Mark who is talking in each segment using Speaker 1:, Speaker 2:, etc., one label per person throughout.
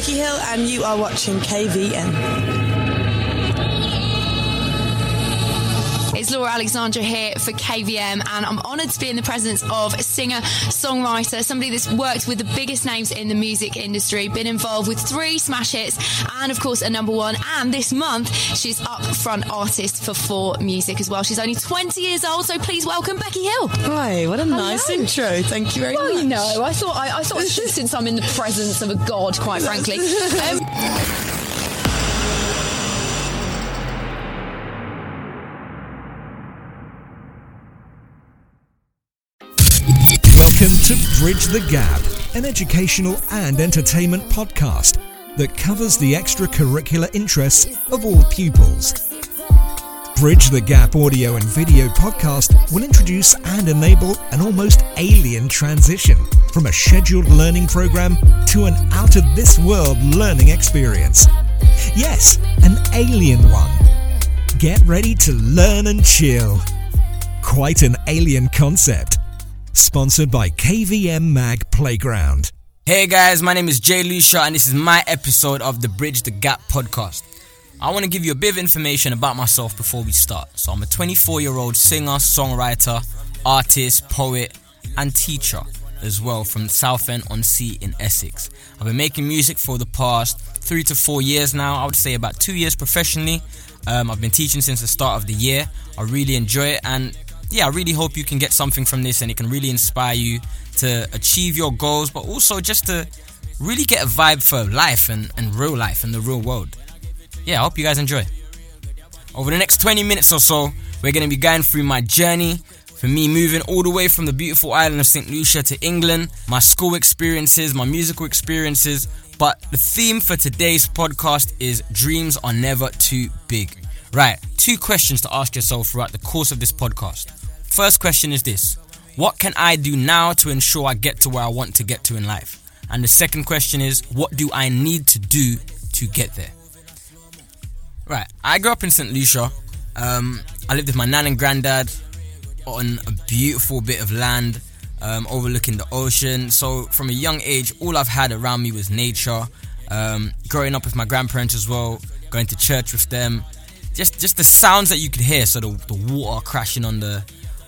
Speaker 1: Becky Hill and you are watching KVM.
Speaker 2: It's Laura Alexandra here for KVM, and I'm honoured to be in the presence of a singer-songwriter, somebody that's worked with the biggest names in the music industry, been involved with 3 smash hits, and of course a #1. And this month, she's up front artist for 4 Music as well. She's only 20 years old, so please welcome Becky Hill.
Speaker 1: Hi, what a nice intro. Thank you very much.
Speaker 2: Well, you know, I thought since I'm in the presence of a god, quite frankly.
Speaker 3: Welcome to Bridge the Gap, an educational and entertainment podcast that covers the extracurricular interests of all pupils. Bridge the Gap audio and video podcast will introduce and enable an almost alien transition from a scheduled learning program to an out-of-this-world learning experience. Yes, an alien one. Get ready to learn and chill. Quite an alien concept. Sponsored by KVM Mag Playground.
Speaker 4: Hey guys, my name is Jay Lucia and this is my episode of the Bridge the Gap podcast. I want to give you a bit of information about myself before we start. So I'm a 24-year-old singer, songwriter, artist, poet and teacher as well from Southend-on-Sea in Essex. I've been making music for the past 3 to 4 years now. I would say about 2 years professionally. I've been teaching since the start of the year. I really enjoy it, and I really hope you can get something from this and it can really inspire you to achieve your goals, but also just to really get a vibe for life and real life and the real world. I hope you guys enjoy. Over the next 20 minutes or so, we're going to be going through my journey, for me moving all the way from the beautiful island of St. Lucia to England, my school experiences, my musical experiences, but the theme for today's podcast is dreams are never too big. Right, 2 questions to ask yourself throughout the course of this podcast. First question is this: what can I do now to ensure I get to where I want to get to in life? And the second question is, what do I need to do to get there? Right, I grew up in St. Lucia. I lived with my nan and granddad on a beautiful bit of land overlooking the ocean. So from a young age, all I've had around me was nature. Growing up with my grandparents as well, going to church with them. Just the sounds that you could hear, so the water crashing on the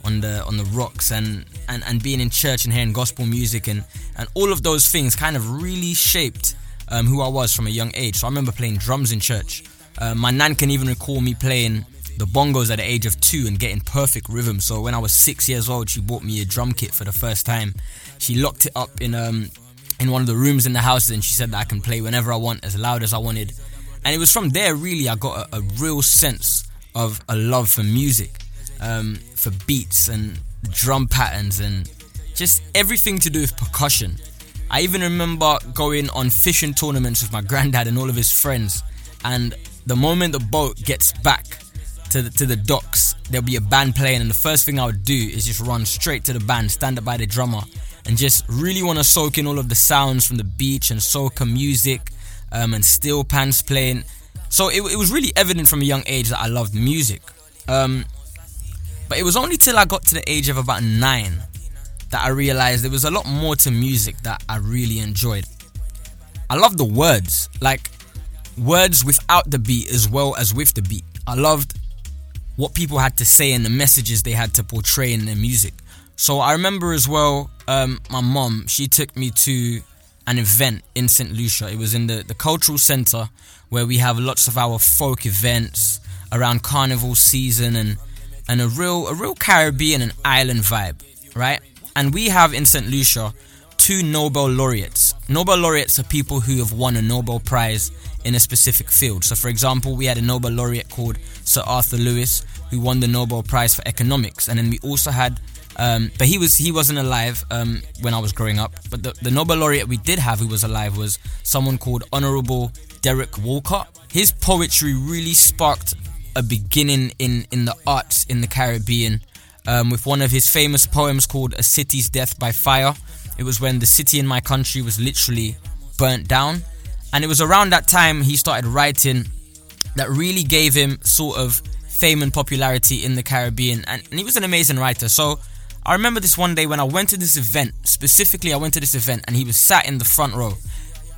Speaker 4: rocks and being in church and hearing gospel music and all of those things kind of really shaped who I was from a young age. So I remember playing drums in church. My nan can even recall me playing the bongos at the age of 2 and getting perfect rhythm. So when I was 6 years old, she bought me a drum kit for the first time. She locked it up in one of the rooms in the house, and she said that I can play whenever I want, as loud as I wanted. And it was from there really I got a real sense of a love for music, for beats and drum patterns and just everything to do with percussion. I even remember going on fishing tournaments with my granddad and all of his friends, and the moment the boat gets back to the docks, there'll be a band playing, and the first thing I would do is just run straight to the band, stand up by the drummer, and just really want to soak in all of the sounds from the beach and soca music, and steel pans playing. So it was really evident from a young age that I loved music. But it was only till I got to the age of about 9 that I realized there was a lot more to music that I really enjoyed. I loved the words, like words without the beat as well as with the beat. I loved what people had to say and the messages they had to portray in their music. So I remember as well, my mom, she took me to an event in St. Lucia. It was in the cultural centre where we have lots of our folk events around carnival season and a real Caribbean and island vibe, right? And we have in St. Lucia 2 Nobel laureates. Nobel laureates are people who have won a Nobel Prize in a specific field. So for example, we had a Nobel laureate called Sir Arthur Lewis, who won the Nobel Prize for economics. And then we also had but he wasn't alive when I was growing up. But the Nobel laureate we did have who was alive was someone called Honourable Derek Walcott. His poetry really sparked a beginning in the arts in the Caribbean, with one of his famous poems called A City's Death by Fire. It was when the city in my country was literally burnt down, and it was around that time he started writing that really gave him sort of fame and popularity in the Caribbean, and he was an amazing writer. So I remember this one day when I went to this event, specifically I went to this event and he was sat in the front row.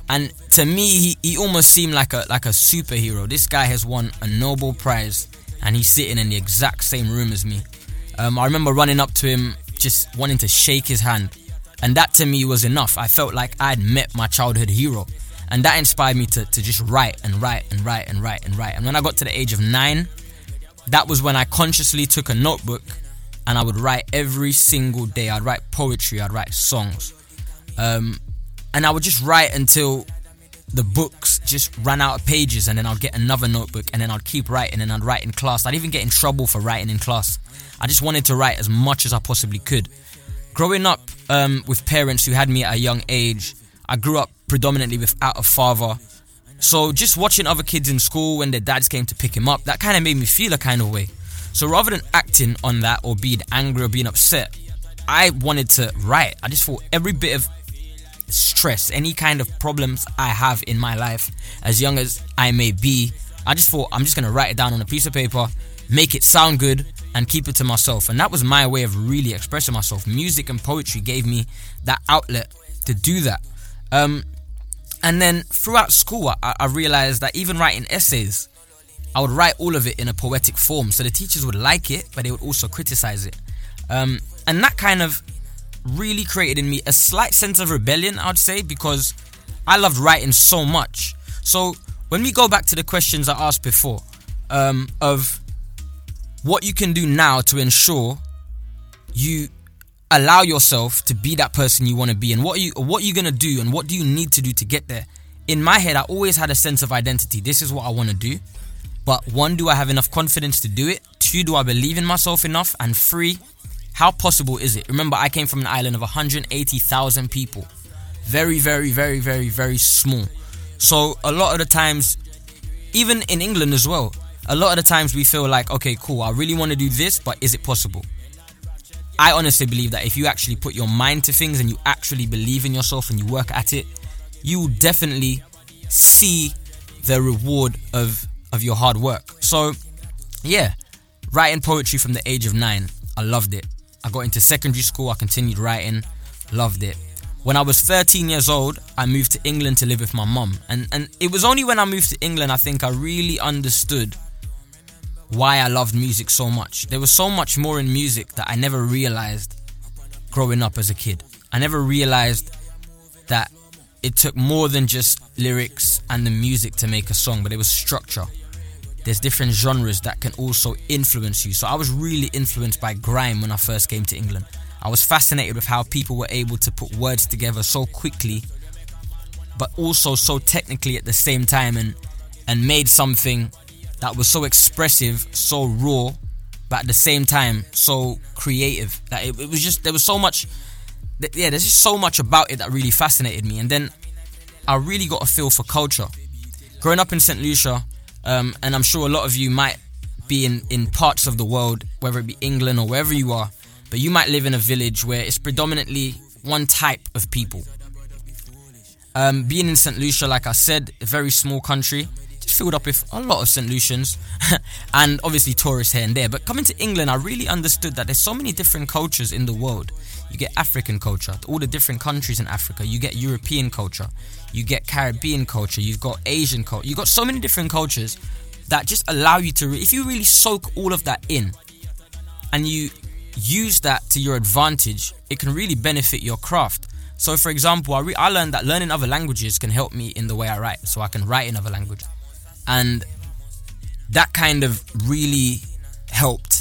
Speaker 4: And to me, he almost seemed like a superhero. This guy has won a Nobel Prize, and he's sitting in the exact same room as me. I remember running up to him, just wanting to shake his hand. And that to me was enough. I felt like I'd met my childhood hero. And that inspired me to just write and write and write and write and write. And when I got to the age of 9, that was when I consciously took a notebook and I would write every single day. I'd write poetry, I'd write songs. And I would just write until the books just ran out of pages, and then I'd get another notebook, and then I'd keep writing, and I'd write in class. I'd even get in trouble for writing in class. I just wanted to write as much as I possibly could. Growing up with parents who had me at a young age, I grew up predominantly without a father. So just watching other kids in school when their dads came to pick him up, that kind of made me feel a kind of way. So rather than acting on that or being angry or being upset, I wanted to write. I just thought every bit of stress, any kind of problems I have in my life, as young as I may be, I just thought I'm just going to write it down on a piece of paper, make it sound good, and keep it to myself. And that was my way of really expressing myself. Music and poetry gave me that outlet to do that. And then throughout school, I realized that even writing essays, I would write all of it in a poetic form. So the teachers would like it, but they would also criticize it. And that kind of really created in me a slight sense of rebellion, I would say, because I loved writing so much. So when we go back to the questions I asked before, of what you can do now to ensure you allow yourself to be that person you want to be, and what are you going to do, and what do you need to do to get there? In my head, I always had a sense of identity. This is what I want to do. But 1, do I have enough confidence to do it? 2, do I believe in myself enough? And 3, how possible is it? Remember, I came from an island of 180,000 people. Very, very, very, very, very small. So a lot of the times, even in England as well, a lot of the times we feel like, okay, cool, I really want to do this, but is it possible? I honestly believe that if you actually put your mind to things and you actually believe in yourself and you work at it, you will definitely see the reward of your hard work. So, yeah, writing poetry from the age of 9, I loved it. I got into secondary school, I continued writing, loved it. When I was 13 years old, I moved to England to live with my mum. And it was only when I moved to England, I think I really understood why I loved music so much. There was so much more in music that I never realized growing up as a kid. I never realized that it took more than just lyrics and the music to make a song, but it was structure. There's different genres that can also influence you. So I was really influenced by grime when I first came to England. I was fascinated with how people were able to put words together so quickly, but also so technically at the same time, and made something that was so expressive, so raw, but at the same time so creative. That it was just, there was so much, there's just so much about it that really fascinated me. And then I really got a feel for culture. Growing up in St. Lucia, and I'm sure a lot of you might be in parts of the world, whether it be England or wherever you are, but you might live in a village where it's predominantly one type of people. Being in St. Lucia, like I said, a very small country, filled up with a lot of St. Lucians and obviously tourists here and there. But coming to England, I really understood that there's so many different cultures in the world. You get African culture, all the different countries in Africa. You get European culture, you get Caribbean culture, you've got Asian culture. You've got so many different cultures that just allow you to, if you really soak all of that in and you use that to your advantage, it can really benefit your craft. So for example, I learned that learning other languages can help me in the way I write, so I can write in other languages. And that kind of really helped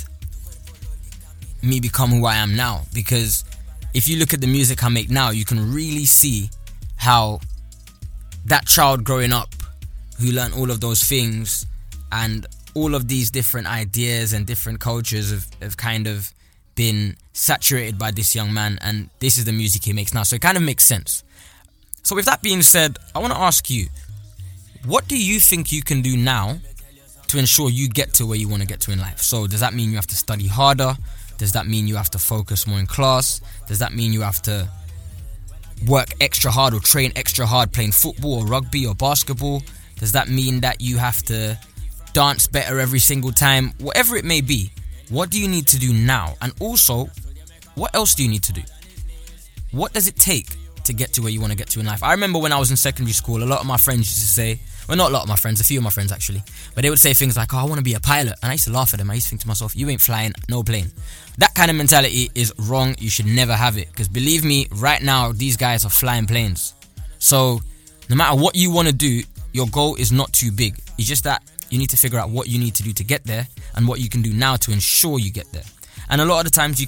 Speaker 4: me become who I am now. Because if you look at the music I make now, you can really see how that child growing up who learned all of those things and all of these different ideas and different cultures have kind of been saturated by this young man, and this is the music he makes now. So it kind of makes sense. So with that being said, I want to ask you, what do you think you can do now to ensure you get to where you want to get to in life? So does that mean you have to study harder? Does that mean you have to focus more in class? Does that mean you have to work extra hard or train extra hard playing football or rugby or basketball? Does that mean that you have to dance better every single time? Whatever it may be, what do you need to do now? And also, what else do you need to do? What does it take to get to where you want to get to in life. I remember when I was in secondary school, a lot of my friends used to say, well, not a lot of my friends, a few of my friends actually, but they would say things like, oh, I want to be a pilot. And I used to laugh at them. I used to think to myself, you ain't flying no plane. That kind of mentality is wrong. You should never have it, because believe me, right now, these guys are flying planes. So no matter what you want to do, your goal is not too big. It's just that you need to figure out what you need to do to get there and what you can do now to ensure you get there. And a lot of the times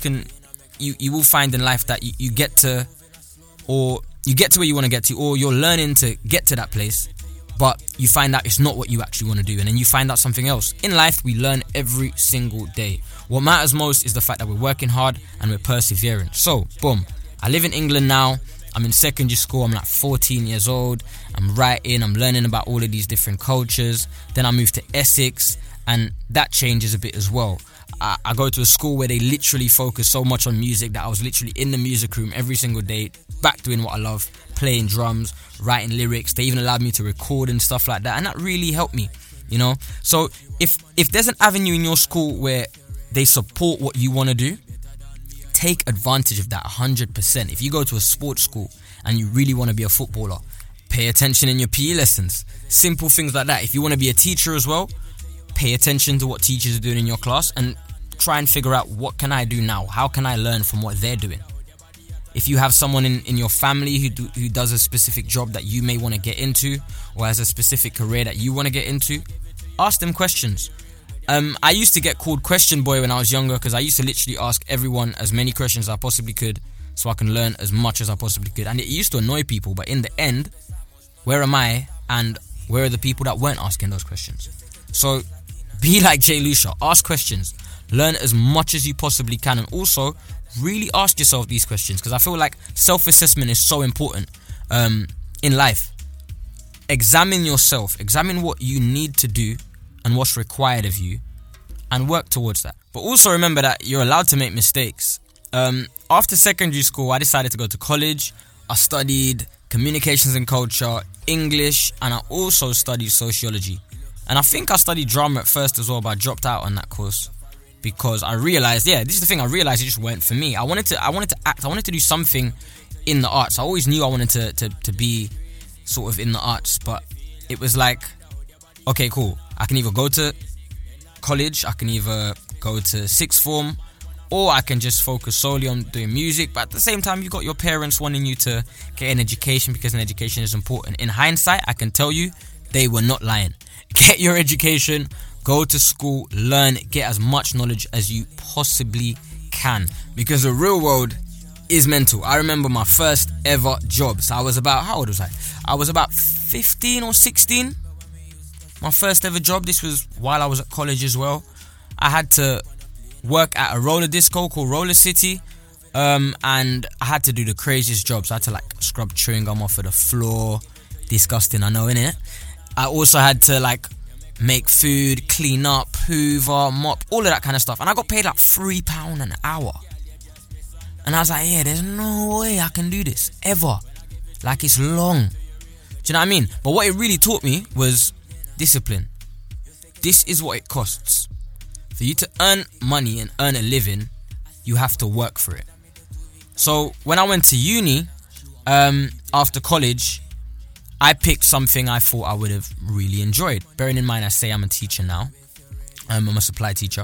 Speaker 4: you will find in life that you get to where you want to get to, or you're learning to get to that place, but you find out it's not what you actually want to do, and then you find out something else. In life, we learn every single day. What matters most is the fact that we're working hard and we're persevering. So, boom, I live in England now. I'm in secondary school. I'm like 14 years old. I'm writing. I'm learning about all of these different cultures. Then I moved to Essex, and that changes a bit as well. I go to a school where they literally focus so much on music that I was literally in the music room every single day, back doing what I love, playing drums, writing lyrics. They even allowed me to record and stuff like that, and that really helped me, you know. So if there's an avenue in your school where they support what you want to do, take advantage of that 100%. If you go to a sports school and you really want to be a footballer, pay attention in your PE lessons. Simple things like that. If you want to be a teacher as well, pay attention to what teachers are doing in your class and try and figure out, what can I do now? How can I learn from what they're doing? If you have someone in your family who does a specific job that you may want to get into, or has a specific career that you want to get into, ask them questions. I used to get called question boy when I was younger, because I used to literally ask everyone as many questions as I possibly could so I can learn as much as I possibly could. And it used to annoy people, but in the end, where am I and where are the people that weren't asking those questions? So be like Jay Lucia, ask questions, learn as much as you possibly can, and also really ask yourself these questions, because I feel like self-assessment is so important in life. Examine yourself, examine what you need to do and what's required of you, and work towards that. But also remember that you're allowed to make mistakes. After secondary school, I decided to go to college. I studied communications and culture, English, and I also studied sociology. And I think I studied drama at first as well, but I dropped out on that course because I realized, this is the thing, I realized it just weren't for me. I wanted to act, I wanted to do something in the arts. I always knew I wanted to be sort of in the arts, but it was like, okay, cool, I can either go to college, I can either go to sixth form, or I can just focus solely on doing music. But at the same time, you got your parents wanting you to get an education because an education is important. In hindsight, I can tell you, they were not lying. Get your education, go to school, learn, get as much knowledge as you possibly can, because the real world is mental. I remember my first ever job. So I was about, how old was I? I was about 15 or 16. My first ever job. This was while I was at college as well. I had to work at a roller disco called Roller City, and I had to do the craziest jobs. I had to like scrub chewing gum off of the floor. Disgusting, I know, innit? I also had to like make food, clean up, hoover, mop, all of that kind of stuff. And I got paid like £3 an hour. And I was like, yeah, there's no way I can do this, ever. Like, it's long. Do you know what I mean? But what it really taught me was discipline. This is what it costs. For you to earn money and earn a living, you have to work for it. So when I went to uni, after college, I picked something I thought I would have really enjoyed. Bearing in mind, I say I'm a teacher now. I'm a supply teacher.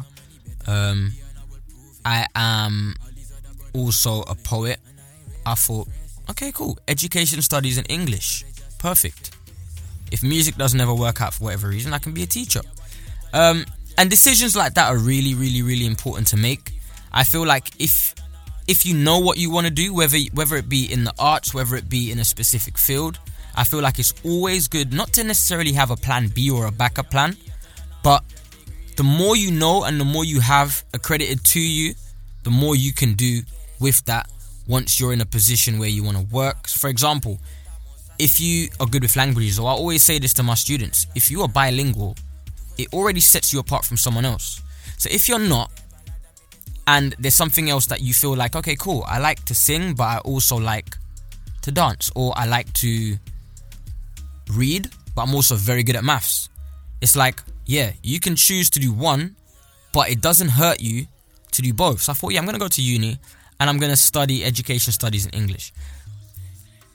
Speaker 4: I am also a poet. I thought, okay, cool. Education, studies and English. Perfect. If music doesn't ever work out for whatever reason, I can be a teacher. And decisions like that are really, really, really important to make. I feel like if you know what you want to do, whether it be in the arts, whether it be in a specific field, I feel like it's always good not to necessarily have a plan B or a backup plan, but the more you know and the more you have accredited to you, the more you can do with that once you're in a position where you want to work. For example, if you are good with languages, or I always say this to my students, if you are bilingual, it already sets you apart from someone else. So if you're not, and there's something else that you feel like, okay, cool, I like to sing, but I also like to dance, or I like to read, but I'm also very good at maths. It's like, yeah, you can choose to do one, but it doesn't hurt you to do both. So I thought, yeah, I'm going to go to uni and I'm going to study education, studies and English.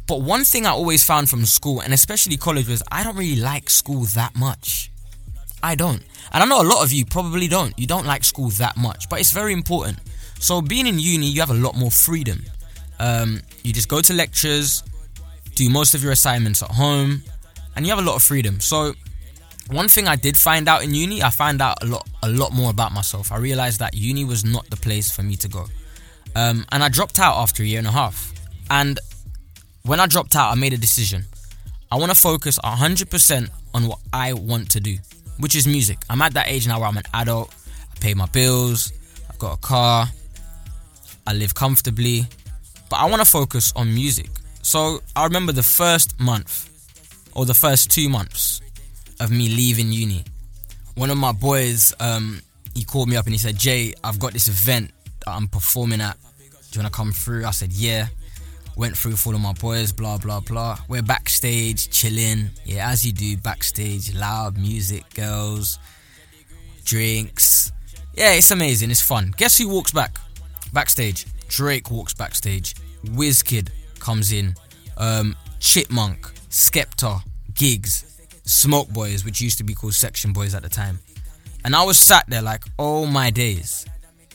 Speaker 4: But one thing I always found from school, and especially college, was I don't really like school that much. I don't. And I know a lot of you probably don't. You don't like school that much, but it's very important. So being in uni, you have a lot more freedom. You just go to lectures, do most of your assignments at home, and you have a lot of freedom. So one thing I did find out in uni, I found out a lot more about myself. I realized that uni was not the place for me to go. And I dropped out after a year and a half. And when I dropped out, I made a decision. I want to focus 100% on what I want to do, which is music. I'm at that age now where I'm an adult. I pay my bills. I've got a car. I live comfortably. But I want to focus on music. So I remember the first month, or the first 2 months of me leaving uni. One of my boys, he called me up and he said, Jay, I've got this event that I'm performing at. Do you want to come through? I said, yeah. Went through with all of my boys, blah, blah, blah. We're backstage, chilling. Yeah, as you do, backstage, loud music, girls, drinks. Yeah, it's amazing. It's fun. Guess who walks backstage? Drake walks backstage. Wizkid comes in. Chipmunk, Skepta, Gigs, Smoke Boys, which used to be called Section Boys at the time. And I was sat there like, oh my days.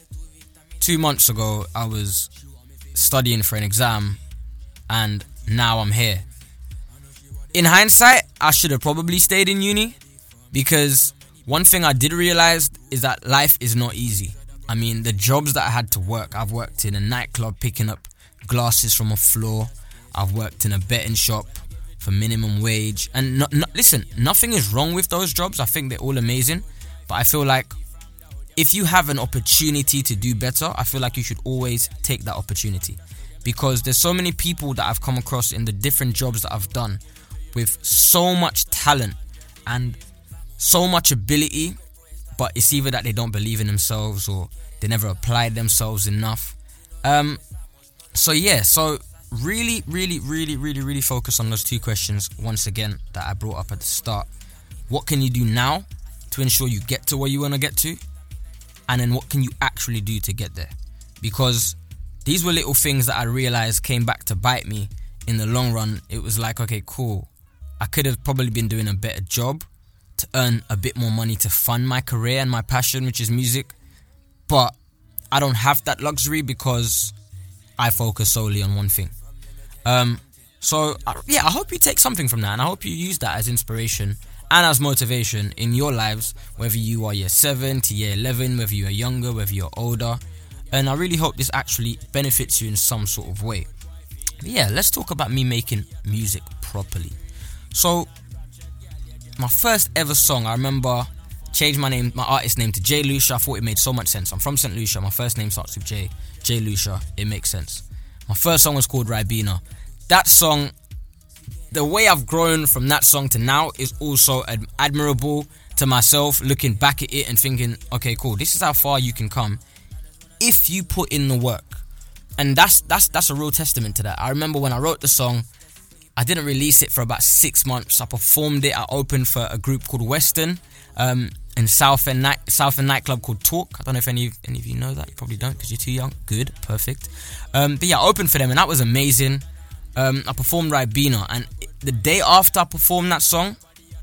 Speaker 4: 2 months ago, I was studying for an exam, and now I'm here. In hindsight, I should have probably stayed in uni, because one thing I did realize is that life is not easy. I mean, the jobs that I had to work, I've worked in a nightclub picking up glasses from a floor. I've worked in a betting shop for minimum wage. And listen, nothing is wrong with those jobs. I think they're all amazing. But I feel like if you have an opportunity to do better, I feel like you should always take that opportunity. Because there's so many people that I've come across in the different jobs that I've done with so much talent and so much ability, but it's either that they don't believe in themselves or they never applied themselves enough. So really focus on those 2 questions once again that I brought up at the start. What can you do now to ensure you get to where you want to get to? And then what can you actually do to get there? Because these were little things that I realized came back to bite me in the long run. It was like, okay, cool. I could have probably been doing a better job to earn a bit more money to fund my career and my passion, which is music. But I don't have that luxury because I focus solely on one thing. I hope you take something from that, and I hope you use that as inspiration and as motivation in your lives, whether you are year 7 to year 11, whether you are younger, whether you're older. And I really hope this actually benefits you in some sort of way. But yeah, let's talk about me making music properly. So, my first ever song, I remember, changed my artist name to Jay Lucia. I thought it made so much sense. I'm from St. Lucia. My first name starts with J. Jay Lucia. It makes sense. My first song was called Ribena. That song, the way I've grown from that song to now is also admirable to myself, looking back at it and thinking, okay, cool, this is how far you can come if you put in the work. And that's a real testament to that. I remember when I wrote the song, I didn't release it for about 6 months. I performed it. I opened for a group called Western in Southend nightclub called Talk. I don't know if any of you know that. You probably don't because you're too young. Good, perfect. But yeah, I opened for them and that was amazing. I performed Ribena, and the day after I performed that song,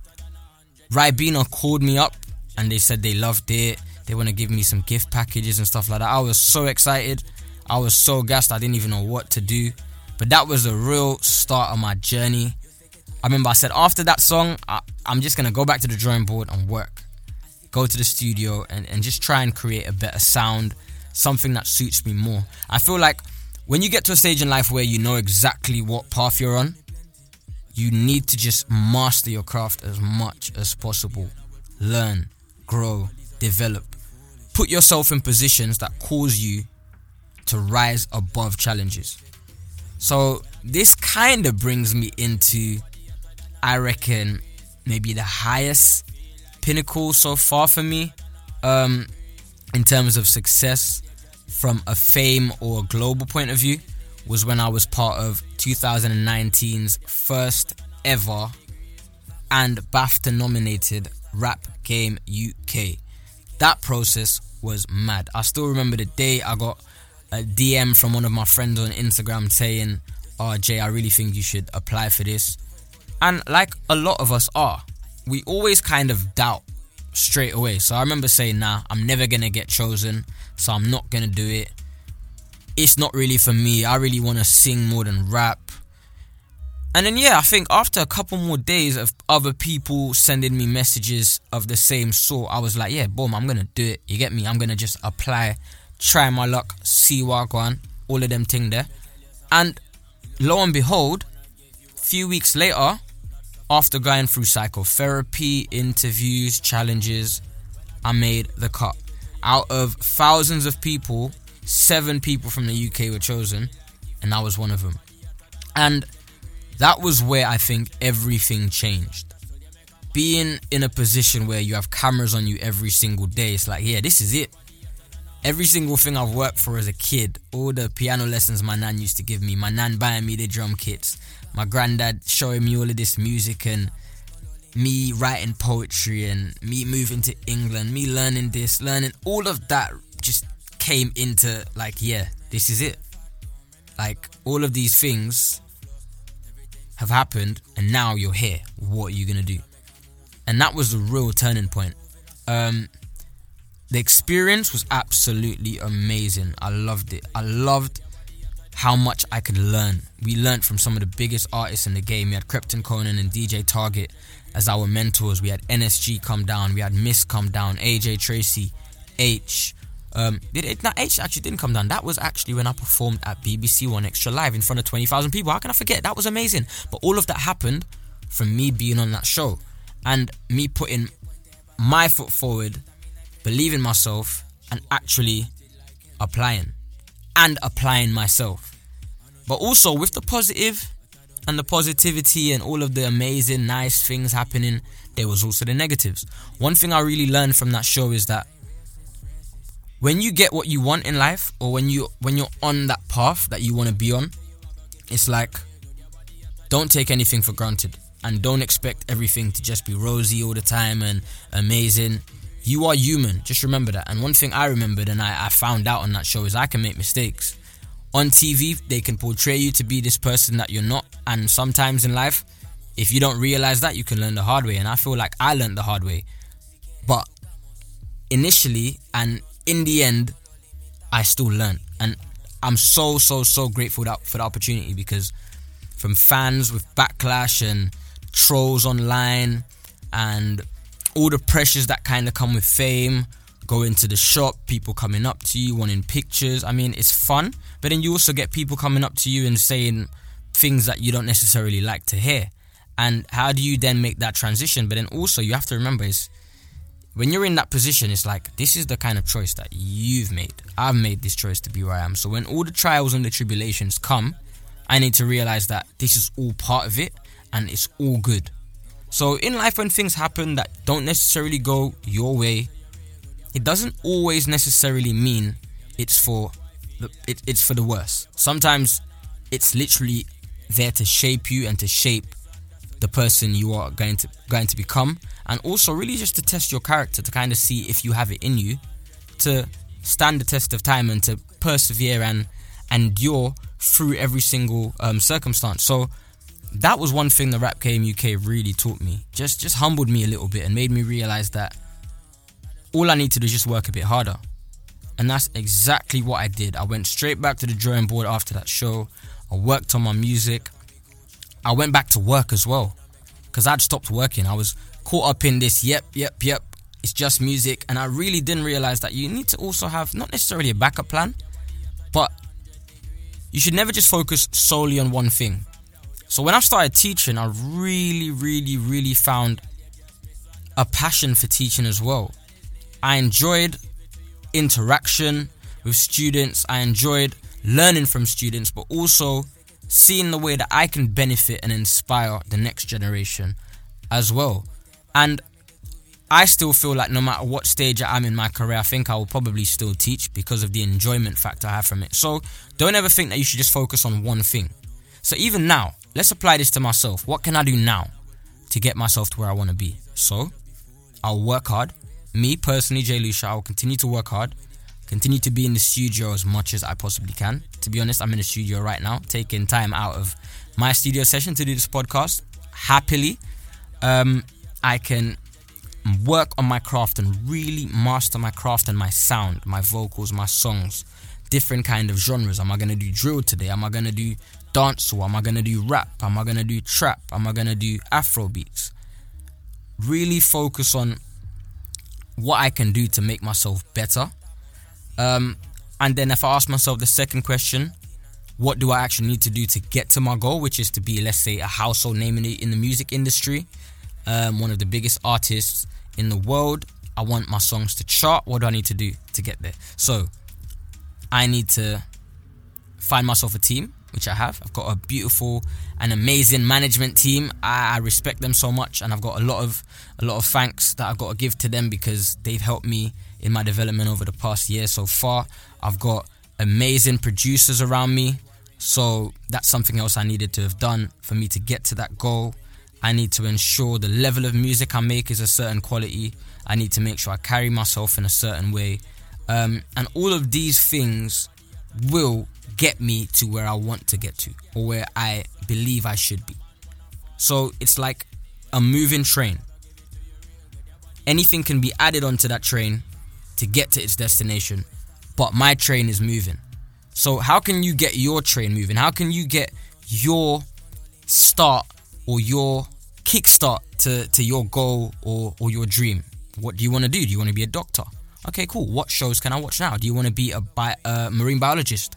Speaker 4: Ribena called me up and they said they loved it. They want to give me some gift packages and stuff like that. I was so excited. I was so gassed. I didn't even know what to do. But that was the real start of my journey. I remember I said after that song, I'm just going to go back to the drawing board and work. Go to the studio and just try and create a better sound, something that suits me more. I feel like when you get to a stage in life where you know exactly what path you're on, you need to just master your craft as much as possible. Learn, grow, develop. Put yourself in positions that cause you to rise above challenges. So this kind of brings me into, I reckon, maybe the highest pinnacle so far for me in terms of success from a fame or a global point of view, was when I was part of 2019's first ever and BAFTA nominated Rap Game UK. That process was mad. I still remember the day I got a DM from one of my friends on Instagram saying, "Oh, Jay, I really think you should apply for this." And like a lot of us are, we always kind of doubt straight away. So I remember saying, nah, I'm never going to get chosen, so I'm not going to do it. It's not really for me. I really want to sing more than rap. And then, I think after a couple more days of other people sending me messages of the same sort, I was like, boom, I'm going to do it. You get me? I'm going to just apply, try my luck, see what I go on, all of them thing there. And lo and behold, a few weeks later, after going through psychotherapy, interviews, challenges, I made the cut. Out of thousands of people, 7 people from the UK were chosen, and I was one of them. And that was where I think everything changed. Being in a position where you have cameras on you every single day, it's like, this is it. Every single thing I've worked for as a kid, all the piano lessons my nan used to give me, my nan buying me the drum kits, my granddad showing me all of this music, and me writing poetry, and me moving to England, me learning this, learning all of that just came into like, this is it. Like, all of these things have happened, and now you're here. What are you going to do? And that was the real turning point. The experience was absolutely amazing. I loved it. I loved how much I could learn. We learned from some of the biggest artists in the game. We had Krypton Conan and DJ Target as our mentors. We had NSG come down. We had Miss come down. AJ Tracy, H. H actually didn't come down. That was actually when I performed at BBC One Extra Live in front of 20,000 people. How can I forget? That was amazing. But all of that happened from me being on that show and me putting my foot forward, believing myself, and actually applying myself. But also with the positive and the positivity and all of the amazing, nice things happening, there was also the negatives. One thing I really learned from that show is that when you get what you want in life, or when you're on that path that you want to be on, it's like, don't take anything for granted, and don't expect everything to just be rosy all the time and amazing. You are human, just remember that. And one thing I remembered, and I found out on that show, is I can make mistakes. On TV, they can portray you to be this person that you're not, and sometimes in life, if you don't realize that, you can learn the hard way. And I feel like I learned the hard way. But initially, and in the end, I still learned. And I'm so grateful for the opportunity, because from fans with backlash and trolls online and all the pressures that kind of come with fame, going to the shop, people coming up to you, wanting pictures. I mean, it's fun, but then you also get people coming up to you and saying things that you don't necessarily like to hear. And how do you then make that transition? But then also you have to remember is, when you're in that position, it's like, this is the kind of choice that you've made. I've made this choice to be where I am. So when all the trials and the tribulations come, I need to realize that this is all part of it, and it's all good. So in life, when things happen that don't necessarily go your way, it doesn't always necessarily mean it's for the worse. Sometimes it's literally there to shape you and to shape the person you are going to become, and also really just to test your character, to kind of see if you have it in you to stand the test of time and to persevere and endure through every single circumstance. So that was one thing the Rap Game UK really taught me. Just humbled me a little bit and made me realize that all I need to do is just work a bit harder. And that's exactly what I did. I went straight back to the drawing board after that show. I worked on my music. I went back to work as well, because I'd stopped working. I was caught up in this, yep, it's just music. And I really didn't realize that you need to also have not necessarily a backup plan, but you should never just focus solely on one thing. So when I started teaching, I really found a passion for teaching as well. I enjoyed interaction with students. I enjoyed learning from students, but also seeing the way that I can benefit and inspire the next generation as well. And I still feel like no matter what stage I am in my career, I think I will probably still teach because of the enjoyment factor I have from it. So don't ever think that you should just focus on one thing. So even now, let's apply this to myself. What can I do now to get myself to where I want to be? So I'll work hard. Me personally, Jay Lucia, I will continue to work hard, continue to be in the studio as much as I possibly can to be honest, I'm in the studio right now, taking time out of my studio session to do this podcast. Happily, I can work on my craft and really master my craft and my sound, my vocals, my songs, different kind of genres. Am I going to do drill today? Am I going to do dancehall? Am I going to do rap? Am I going to do trap? Am I going to do Afro beats? Really focus on what I can do to make myself better. And then if I ask myself the second question, what do I actually need to do to get to my goal, which is to be, let's say, a household name in the music industry, one of the biggest artists in the world. I want my songs to chart. What do I need to do to get there? So I need to find myself a team, which I have. I've got a beautiful and amazing management team. I respect them so much, and I've got a lot of thanks that I've got to give to them because they've helped me in my development over the past year so far. I've got amazing producers around me, so that's something else I needed to have done for me to get to that goal. I need to ensure the level of music I make is a certain quality. I need to make sure I carry myself in a certain way, and all of these things will get me to where I want to get to, or where I believe I should be. So it's like a moving train. Anything can be added onto that train to get to its destination, but my train is moving. So how can you get your train moving? How can you get your start or your kickstart to your goal or your dream? What do you want to do? Do you want to be a doctor? Okay, cool. What shows can I watch now? Do you want to be a marine biologist?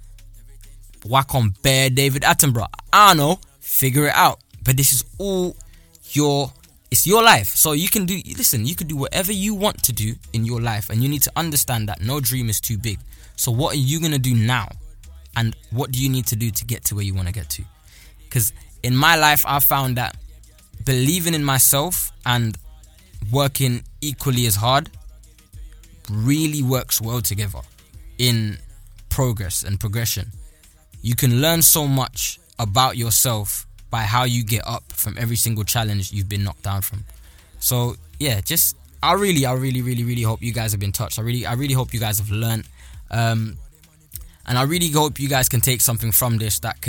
Speaker 4: Whack on Bear David Attenborough. I don't know. Figure it out. But this is all it's your life. So you can do whatever you want to do in your life, and you need to understand that no dream is too big. So what are you going to do now? And what do you need to do to get to where you want to get to? Because in my life, I've found that believing in myself and working equally as hard really works well together in progress and progression. You can learn so much about yourself by how you get up from every single challenge you've been knocked down from. So yeah, I really hope you guys have been touched. I really hope you guys have learned, and I really hope you guys can take something from this that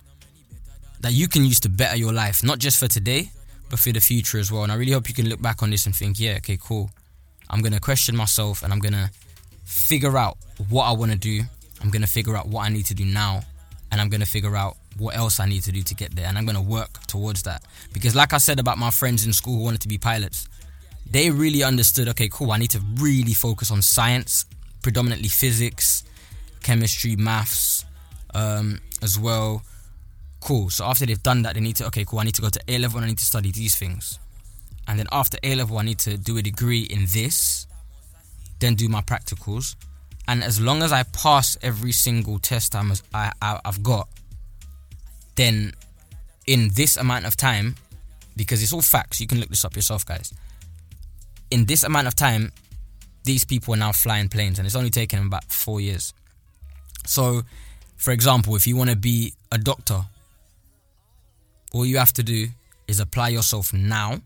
Speaker 4: you can use to better your life, not just for today, but for the future as well. And I really hope you can look back on this and think, yeah, okay, cool. I'm gonna question myself, and I'm gonna figure out what I want to do. I'm gonna figure out what I need to do now, and I'm gonna figure out what else I need to do to get there, and I'm going to work towards that. Because like I said about my friends in school who wanted to be pilots, they really understood, okay, cool, I need to really focus on science, predominantly physics, chemistry, maths, as well. Cool, so after they've done that, they need to, okay, cool, I need to go to A-level and I need to study these things. And then after A-level, I need to do a degree in this, then do my practicals. And as long as I pass every single test I've got, then in this amount of time, because it's all facts, you can look this up yourself, guys. In this amount of time, these people are now flying planes, and it's only taken them about 4 years. So, for example, if you want to be a doctor, all you have to do is apply yourself now.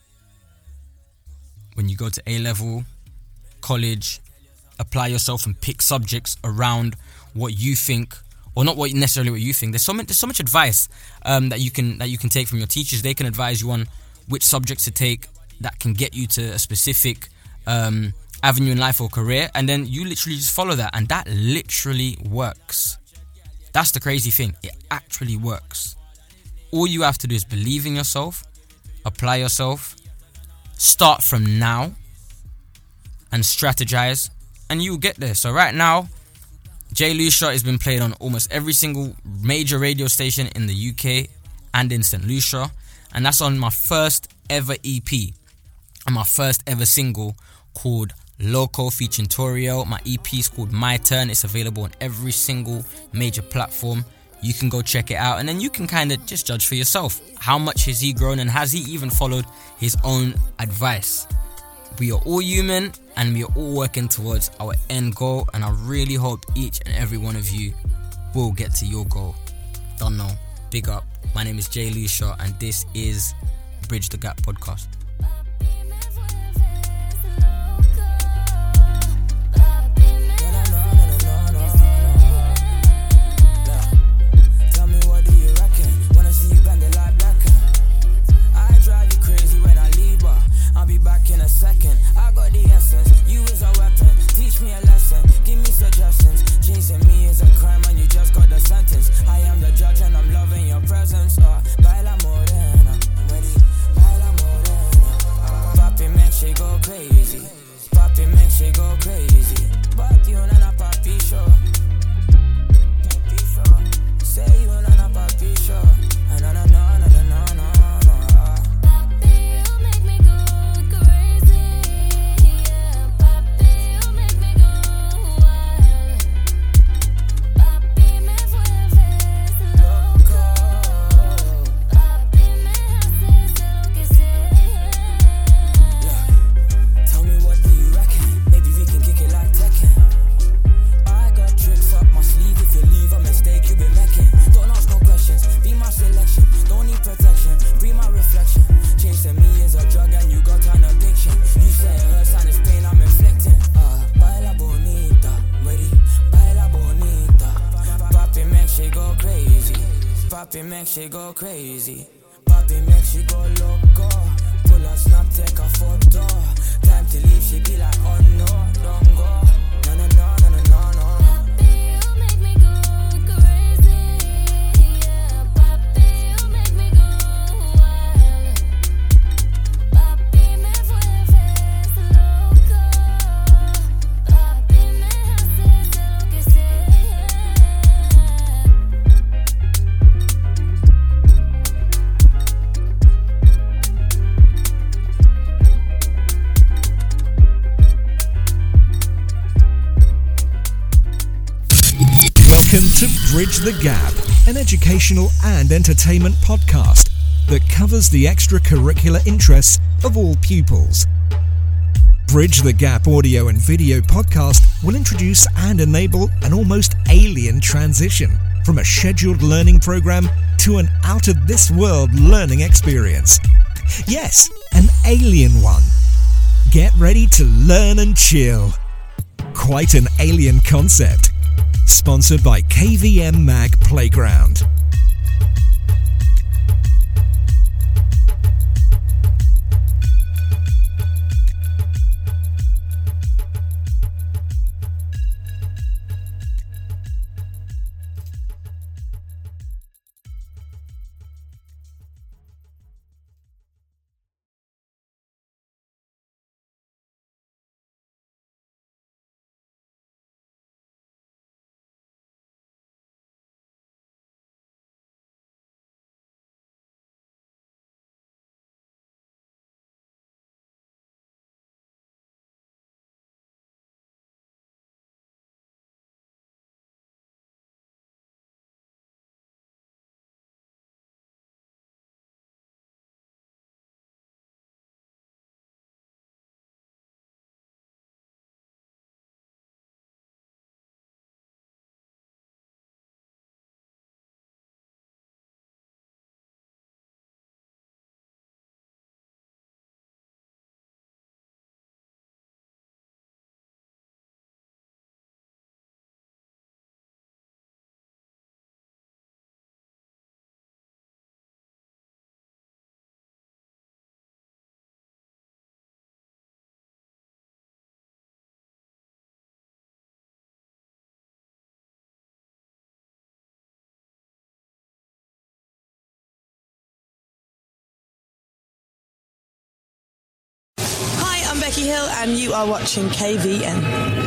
Speaker 4: When you go to A-level, college, apply yourself and pick subjects around what you think. Or not necessarily what you think. There's so much advice that you can take from your teachers. They can advise you on which subjects to take that can get you to a specific avenue in life or career, and then you literally just follow that, and that literally works. That's the crazy thing. It actually works. All you have to do is believe in yourself, apply yourself, start from now, and strategize, and you'll get there. So right now, Jay Lucia has been played on almost every single major radio station in the UK and in St. Lucia. And that's on my first ever EP and my first ever single called Loco featuring Toriel. My EP is called My Turn. It's available on every single major platform. You can go check it out, and then you can kind of just judge for yourself. How much has he grown, and has he even followed his own advice? We are all human, and we are all working towards our end goal, and I really hope each and every one of you will get to your goal. Don't know. Big up. My name is Jay Lucia, and this is Bridge the Gap Podcast.
Speaker 5: Papi make she go crazy. Papi make she go loco. Pull up, snap, take a photo. Time to leave, she be like, oh no, don't go. No, no, no, no, no, no, no.
Speaker 6: Papi, you make me go crazy. Yeah, papi, you make me go wild. Papi, me vuelves loco. Papi, me haces lo que sea.
Speaker 3: Welcome to Bridge the Gap, an educational and entertainment podcast that covers the extracurricular interests of all pupils. Bridge the Gap audio and video podcast will introduce and enable an almost alien transition from a scheduled learning program to an out-of-this-world learning experience. Yes, an alien one. Get ready to learn and chill. Quite an alien concept. Sponsored by KVM Mag Playground.
Speaker 1: I'm Becky Hill and you are watching KVN.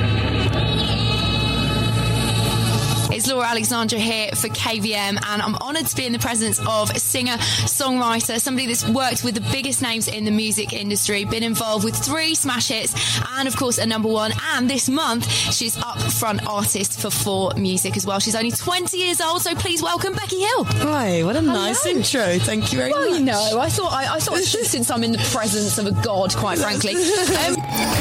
Speaker 2: It's Laura Alexandra here for KVM, and I'm honoured to be in the presence of a singer, songwriter, somebody that's worked with the biggest names in the music industry, been involved with 3 smash hits, and of course a #1. And this month, she's upfront artist for 4 Music as well. She's only 20 years old, so please welcome Becky Hill.
Speaker 1: Hi, what a nice intro. Thank you very much.
Speaker 2: Well, you know, I thought since I'm in the presence of a god, quite frankly.